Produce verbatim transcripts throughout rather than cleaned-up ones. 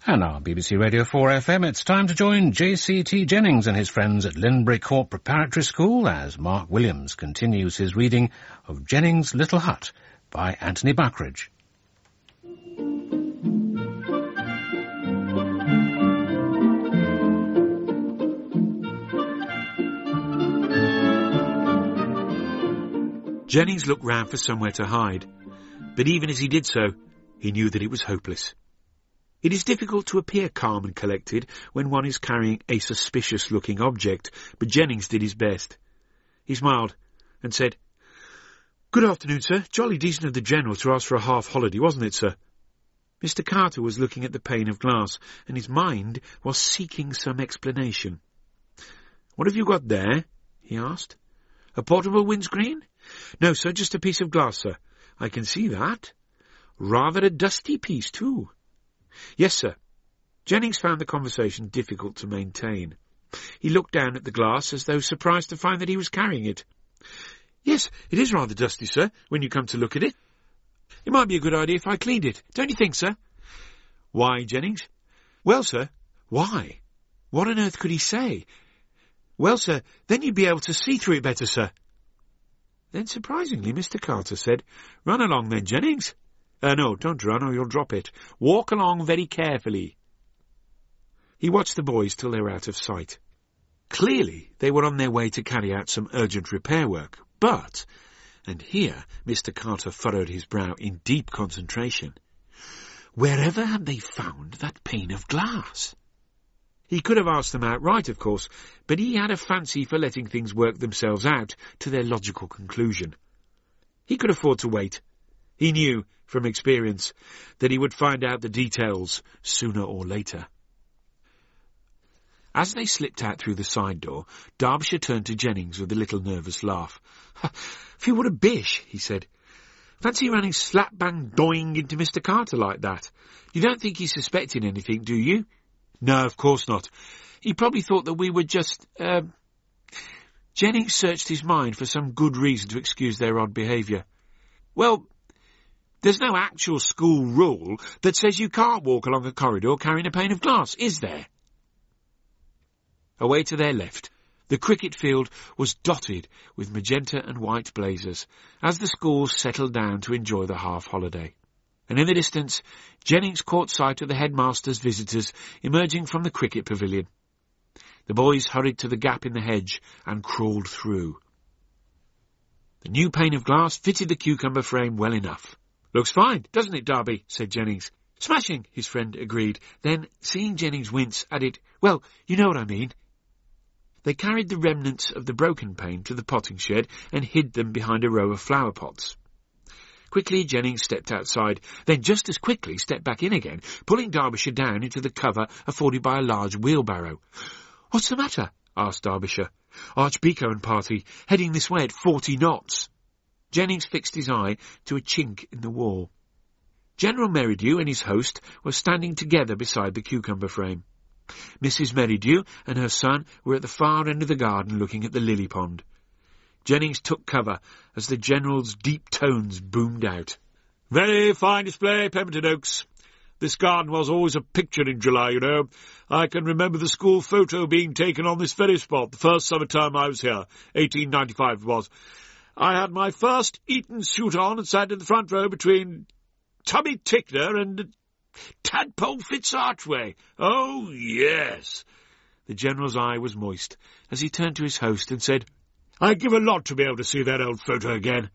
And now, B B C Radio four F M, it's time to join J C T Jennings and his friends at Linbury Court Preparatory School as Mark Williams continues his reading of Jennings' Little Hut by Anthony Buckridge. Jennings looked round for somewhere to hide, but even as he did so, he knew that it was hopeless. It is difficult to appear calm and collected when one is carrying a suspicious-looking object, but Jennings did his best. He smiled and said, "Good afternoon, sir. Jolly decent of the General to ask for a half-holiday, wasn't it, sir?" Mister Carter was looking at the pane of glass, and his mind was seeking some explanation. "What have you got there?" he asked. "A portable windscreen?" "No, sir, just a piece of glass, sir." "I can see that. Rather a dusty piece, too." "Yes, sir." Jennings found the conversation difficult to maintain. He looked down at the glass as though surprised to find that he was carrying it. "Yes, it is rather dusty, sir, when you come to look at it. It might be a good idea if I cleaned it, don't you think, sir?" "Why, Jennings?" "Well, sir." "Why? What on earth could he say?" "Well, sir, then you'd be able to see through it better, sir." Then, surprisingly, Mister Carter said, "Run along then, Jennings." Uh, no, don't run or you'll drop it. Walk along very carefully." He watched the boys till they were out of sight. Clearly, they were on their way to carry out some urgent repair work, but, and here Mister Carter furrowed his brow in deep concentration, wherever had they found that pane of glass? He could have asked them outright, of course, but he had a fancy for letting things work themselves out to their logical conclusion. He could afford to wait. He knew, from experience, that he would find out the details sooner or later. As they slipped out through the side door, Derbyshire turned to Jennings with a little nervous laugh. "Phew, what a bish," he said. "Fancy running slap-bang doing into Mister Carter like that. You don't think he's suspecting anything, do you?" "No, of course not. He probably thought that we were just, uh... Jennings searched his mind for some good reason to excuse their odd behaviour. "Well, there's no actual school rule that says you can't walk along a corridor carrying a pane of glass, is there?" Away to their left, the cricket field was dotted with magenta and white blazers as the schools settled down to enjoy the half-holiday. And in the distance, Jennings caught sight of the headmaster's visitors emerging from the cricket pavilion. The boys hurried to the gap in the hedge and crawled through. The new pane of glass fitted the cucumber frame well enough. "Looks fine, doesn't it, Darby?" said Jennings. "Smashing," his friend agreed. Then, seeing Jennings wince, added, "Well, you know what I mean." They carried the remnants of the broken pane to the potting shed and hid them behind a row of flower pots. Quickly, Jennings stepped outside, then just as quickly stepped back in again, pulling Derbyshire down into the cover afforded by a large wheelbarrow. "What's the matter?" asked Derbyshire. "Archbeko and party, heading this way at forty knots. Jennings fixed his eye to a chink in the wall. General Merridew and his host were standing together beside the cucumber frame. Missus Merridew and her son were at the far end of the garden looking at the lily pond. Jennings took cover as the General's deep tones boomed out. "Very fine display, Pemberton Oaks. This garden was always a picture in July, you know. I can remember the school photo being taken on this very spot, the first summer term I was here, eighteen ninety-five it was. I had my first Eton suit on and sat in the front row between Tubby Tickner and Tadpole Fitzarchway. Oh, yes." The General's eye was moist as he turned to his host and said, "I'd give a lot to be able to see that old photo again."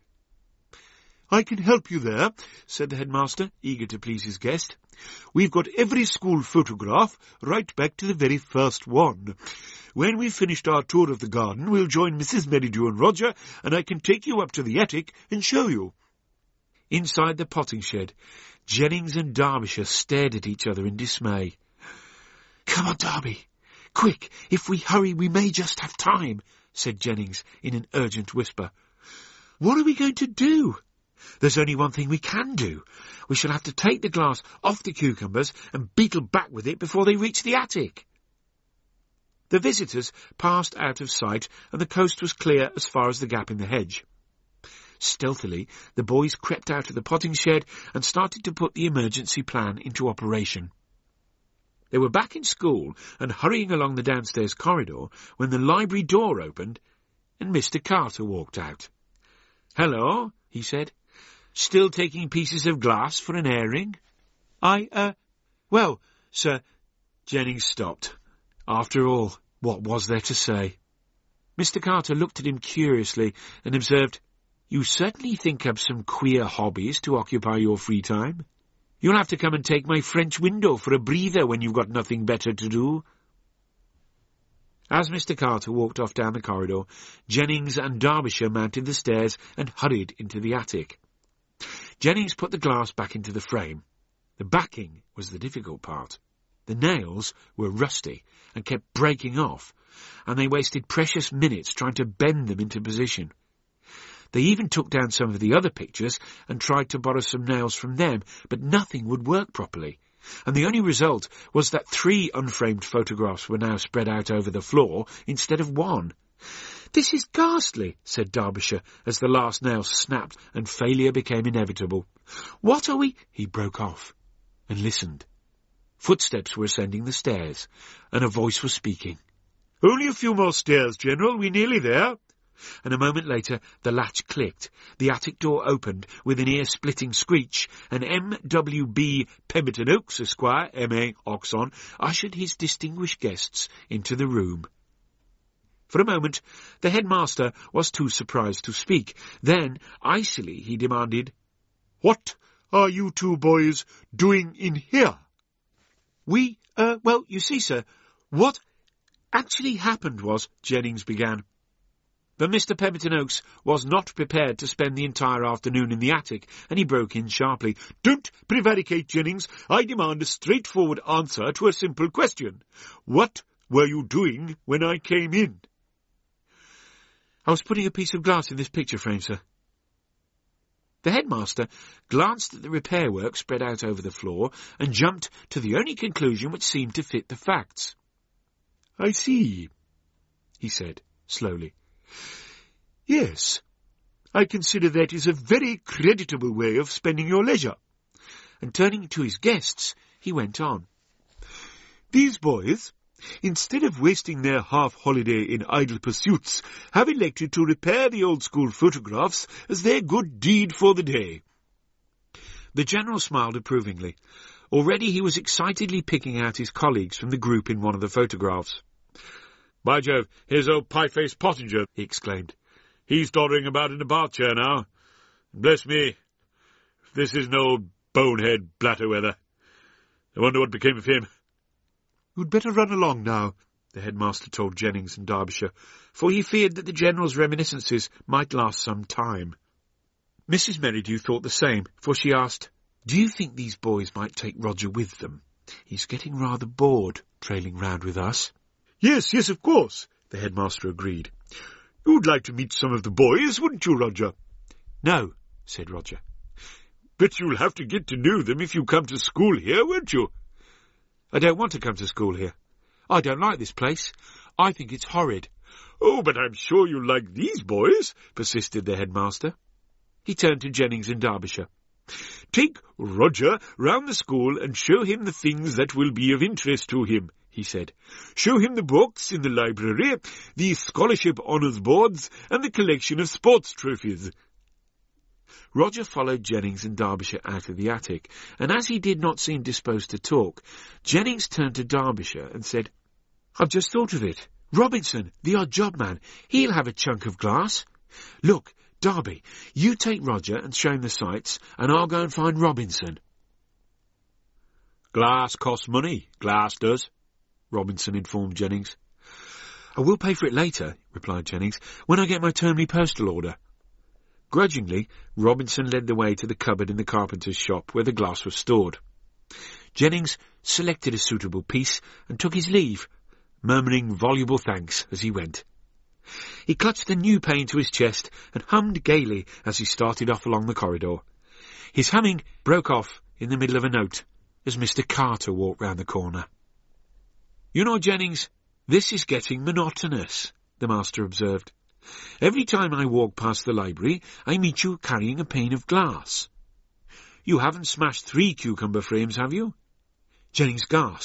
"I can help you there," said the headmaster, eager to please his guest. "We've got every school photograph right back to the very first one. When we've finished our tour of the garden, we'll join Missus Merridew and Roger, and I can take you up to the attic and show you." Inside the potting shed, Jennings and Derbyshire stared at each other in dismay. "Come on, Darby. Quick, if we hurry we may just have time," said Jennings in an urgent whisper. "What are we going to do?" "There's only one thing we can do. We shall have to take the glass off the cucumbers and beetle back with it before they reach the attic." The visitors passed out of sight, and the coast was clear as far as the gap in the hedge. Stealthily, the boys crept out of the potting shed and started to put the emergency plan into operation. They were back in school and hurrying along the downstairs corridor when the library door opened and Mister Carter walked out. "Hello," he said. "Still taking pieces of glass for an airing?" I, uh, well, sir..." Jennings stopped. After all, what was there to say? Mister Carter looked at him curiously and observed, "You certainly think up some queer hobbies to occupy your free time. You'll have to come and take my French window for a breather when you've got nothing better to do." As Mister Carter walked off down the corridor, Jennings and Derbyshire mounted the stairs and hurried into the attic. Jennings put the glass back into the frame. The backing was the difficult part. The nails were rusty and kept breaking off, and they wasted precious minutes trying to bend them into position. They even took down some of the other pictures and tried to borrow some nails from them, but nothing would work properly, and the only result was that three unframed photographs were now spread out over the floor instead of one. "This is ghastly," said Derbyshire, as the last nail snapped and failure became inevitable. "What are we—" He broke off and listened. Footsteps were ascending the stairs, and a voice was speaking. "Only a few more stairs, General. We're nearly there." And a moment later the latch clicked, the attic door opened with an ear-splitting screech, and M W B Pemberton Oaks, Esquire, M A Oxon, ushered his distinguished guests into the room. For a moment the headmaster was too surprised to speak. Then, icily, he demanded, "What are you two boys doing in here?" "We, uh, well, you see, sir, what actually happened was," Jennings began. But Mister Pemberton Oaks was not prepared to spend the entire afternoon in the attic, and he broke in sharply. "Don't prevaricate, Jennings. I demand a straightforward answer to a simple question. What were you doing when I came in?" "I was putting a piece of glass in this picture frame, sir." The headmaster glanced at the repair work spread out over the floor and jumped to the only conclusion which seemed to fit the facts. "I see," he said, slowly. "Yes, I consider that is a very creditable way of spending your leisure." And turning to his guests, he went on. "These boys, instead of wasting their half-holiday in idle pursuits, have elected to repair the old-school photographs as their good deed for the day." The General smiled approvingly. Already he was excitedly picking out his colleagues from the group in one of the photographs. "By Jove, here's old pie-faced Pottinger," he exclaimed. "He's doddering about in a bath chair now. Bless me, this is an old bonehead Blatterweather. I wonder what became of him." "You'd better run along now," the headmaster told Jennings and Derbyshire, for he feared that the General's reminiscences might last some time. Missus Merridew thought the same, for she asked, "Do you think these boys might take Roger with them? He's getting rather bored, trailing round with us." "Yes, yes, of course," the headmaster agreed. "You'd like to meet some of the boys, wouldn't you, Roger?" "No," said Roger. "But you'll have to get to know them if you come to school here, won't you?" "I don't want to come to school here. I don't like this place. I think it's horrid." "Oh, but I'm sure you'll like these boys," persisted the headmaster. He turned to Jennings and Derbyshire. "Take Roger round the school and show him the things that will be of interest to him," he said. "Show him the books in the library, the scholarship honours boards, and the collection of sports trophies." Roger followed Jennings and Derbyshire out of the attic, and as he did not seem disposed to talk, Jennings turned to Derbyshire and said, "I've just thought of it. Robinson, the odd job man, he'll have a chunk of glass. Look, Derby, you take Roger and show him the sights, and I'll go and find Robinson." "Glass costs money, glass does," Robinson informed Jennings. "I will pay for it later," replied Jennings, "when I get my termly postal order." Grudgingly, Robinson led the way to the cupboard in the carpenter's shop where the glass was stored. Jennings selected a suitable piece and took his leave, murmuring voluble thanks as he went. He clutched the new pane to his chest and hummed gaily as he started off along the corridor. His humming broke off in the middle of a note as Mister Carter walked round the corner. "You know, Jennings, this is getting monotonous," the master observed. "Every time I walk past the library, I meet you carrying a pane of glass. You haven't smashed three cucumber frames, have you?" Jennings gasped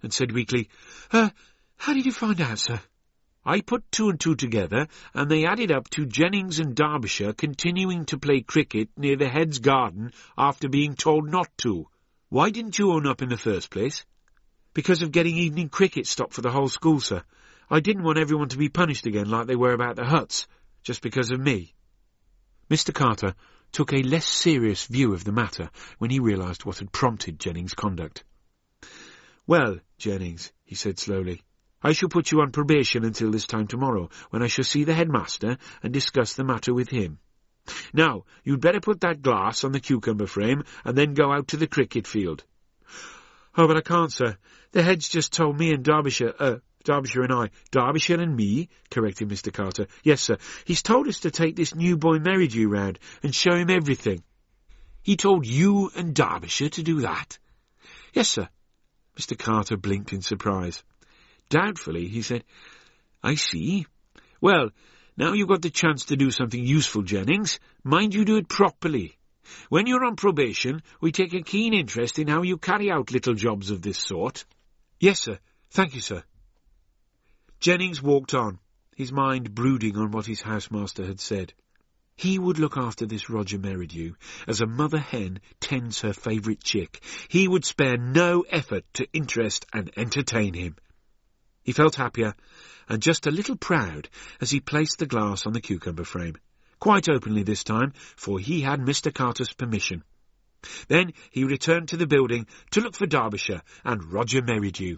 and said weakly, Uh, how did you find out, sir? I put two and two together, and they added up to Jennings and Derbyshire continuing to play cricket near the Head's garden after being told not to. Why didn't you own up in the first place? Because of getting evening cricket stopped for the whole school, sir. I didn't want everyone to be punished again like they were about the huts, just because of me. Mister Carter took a less serious view of the matter when he realised what had prompted Jennings' conduct. Well, Jennings, he said slowly, I shall put you on probation until this time tomorrow, when I shall see the headmaster and discuss the matter with him. Now, you'd better put that glass on the cucumber frame and then go out to the cricket field. Oh, but I can't, sir. The head's just told me and Derbyshire, uh, Derbyshire and I. Derbyshire and me, corrected Mister Carter. Yes, sir. He's told us to take this new boy Merridew round and show him everything. He told you and Derbyshire to do that? Yes, sir. Mister Carter blinked in surprise. Doubtfully, he said, I see. Well, now you've got the chance to do something useful, Jennings. Mind you do it properly. When you're on probation, we take a keen interest in how you carry out little jobs of this sort. Yes, sir. Thank you, sir. Jennings walked on, his mind brooding on what his housemaster had said. He would look after this Roger Merridew as a mother hen tends her favourite chick. He would spare no effort to interest and entertain him. He felt happier and just a little proud as he placed the glass on the cucumber frame, quite openly this time, for he had Mister Carter's permission. Then he returned to the building to look for Derbyshire and Roger Merridew.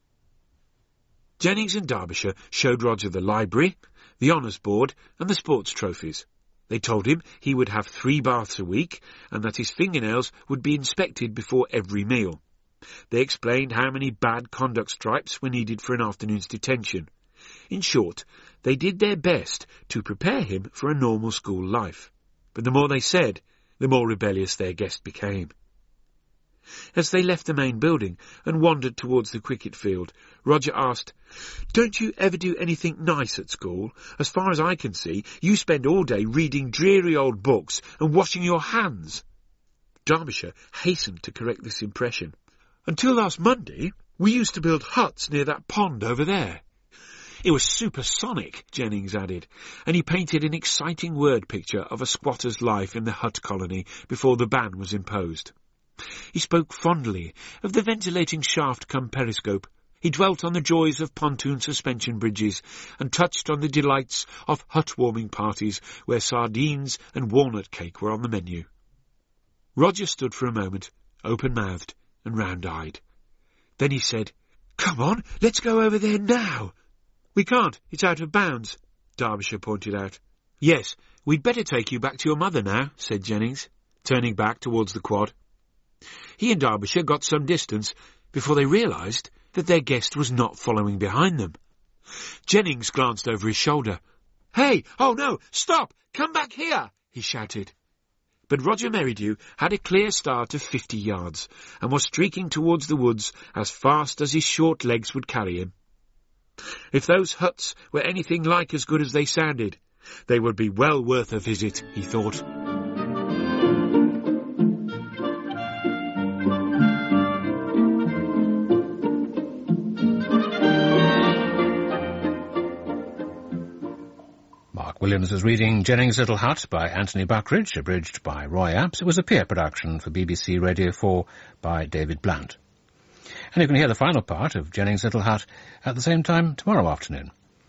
Jennings and Derbyshire showed Roger the library, the honours board, and the sports trophies. They told him he would have three baths a week, and that his fingernails would be inspected before every meal. They explained how many bad conduct stripes were needed for an afternoon's detention. In short, they did their best to prepare him for a normal school life. But the more they said, the more rebellious their guest became. As they left the main building and wandered towards the cricket field, Roger asked, Don't you ever do anything nice at school? As far as I can see, you spend all day reading dreary old books and washing your hands. Derbyshire hastened to correct this impression. Until last Monday, we used to build huts near that pond over there. It was supersonic, Jennings added, and he painted an exciting word picture of a squatter's life in the hut colony before the ban was imposed. He spoke fondly of the ventilating shaft cum periscope. He dwelt on the joys of pontoon suspension bridges and touched on the delights of hut-warming parties where sardines and walnut cake were on the menu. Roger stood for a moment, open-mouthed and round-eyed. Then he said, Come on, let's go over there now. We can't, it's out of bounds, Derbyshire pointed out. Yes, we'd better take you back to your mother now, said Jennings, turning back towards the quad. He and Derbyshire got some distance before they realised that their guest was not following behind them. Jennings glanced over his shoulder. Hey, oh no, stop, come back here, he shouted. But Roger Merridew had a clear start of fifty yards and was streaking towards the woods as fast as his short legs would carry him. If those huts were anything like as good as they sounded, they would be well worth a visit, he thought. Williams was reading Jennings' Little Hut by Anthony Buckridge, abridged by Roy Apps. It was a peer production for B B C Radio four by David Blunt. And you can hear the final part of Jennings' Little Hut at the same time tomorrow afternoon.